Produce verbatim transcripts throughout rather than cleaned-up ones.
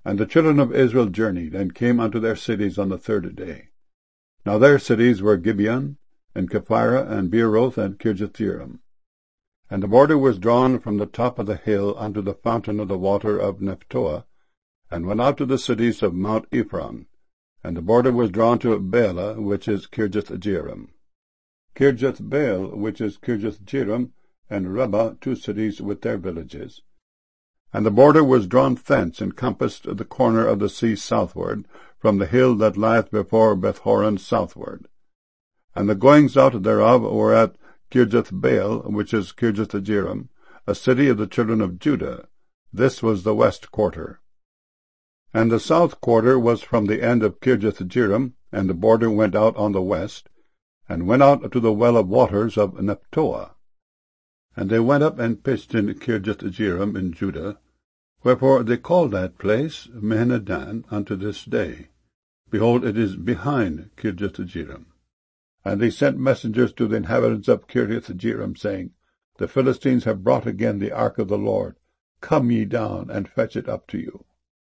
And the children of Israel journeyed, and came unto their cities on the third day. Now their cities were Gibeon, and Kephirah, and Beeroth, and Kirjathjearim. And the border was drawn from the top of the hill unto the fountain of the water of Nephtoah, and went out to the cities of Mount Ephron. And the border was drawn to Baalah, which is Kirjathjearim. Kirjathbaal, which is Kirjathjearim, and Rabbah, two cities with their villages. And the border was drawn thence, and compassed the corner of the sea southward, from the hill that lieth before Bethhoron southward. And the goings out thereof were at Kirjathbaal, which is Kirjathjearim, a city of the children of Judah. This was the west quarter. And the south quarter was from the end of Kirjathjearim, and the border went out on the west, and went out to the well of waters of Nephtoah. And they went up and pitched in Kirjathjearim in Judah, wherefore they call that place Mehenadan unto this day. Behold, it is behind Kirjathjearim. And they sent messengers to the inhabitants of Kirjathjearim, saying, The Philistines have brought again the ark of the Lord. Come ye down, and fetch it up to you.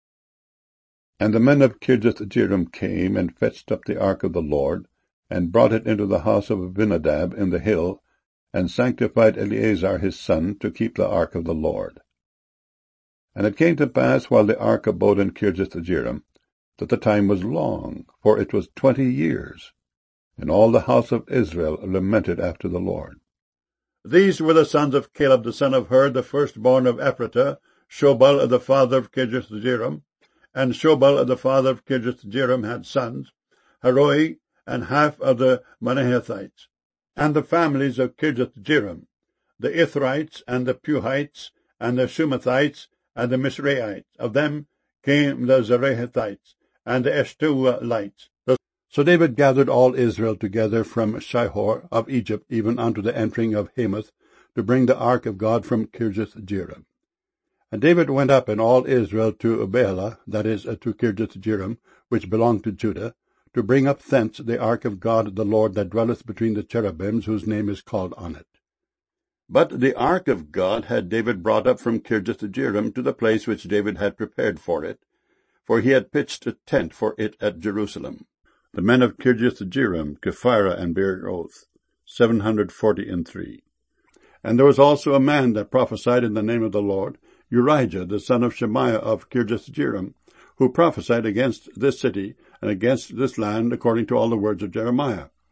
And the men of Kirjathjearim came, and fetched up the ark of the Lord, and brought it into the house of Abinadab in the hill, and sanctified Eleazar his son to keep the ark of the Lord. And it came to pass, while the ark abode in Kirjathjearim, that the time was long, for it was twenty years. And all the house of Israel lamented after the Lord. These were the sons of Caleb the son of Hur, the firstborn of Ephratah, Shobal the father of Kirjathjearim. And Shobal the father of Kirjathjearim had sons, Haroi, and half of the Manahethites. And the families of Kirjathjearim, the Ithrites, and the Puhites, and the Shumathites, and the Misraites. Of them came the Zerahites, and the Eshtaolites. So David gathered all Israel together from Shihor of Egypt, even unto the entering of Hamath, to bring the ark of God from Kirjathjearim. And David went up and all Israel to Baalah, that is, to Kirjathjearim, which belonged to Judah, to bring up thence the ark of God the Lord that dwelleth between the cherubims, whose name is called on it. But the ark of God had David brought up from Kirjathjearim to the place which David had prepared for it, for he had pitched a tent for it at Jerusalem. The men of Kirjathjearim, Kephirah, and Beeroth, seven hundred forty and three. And there was also a man that prophesied in the name of the Lord, Urijah, the son of Shemaiah of Kirjathjearim, who prophesied against this city and against this land according to all the words of Jeremiah.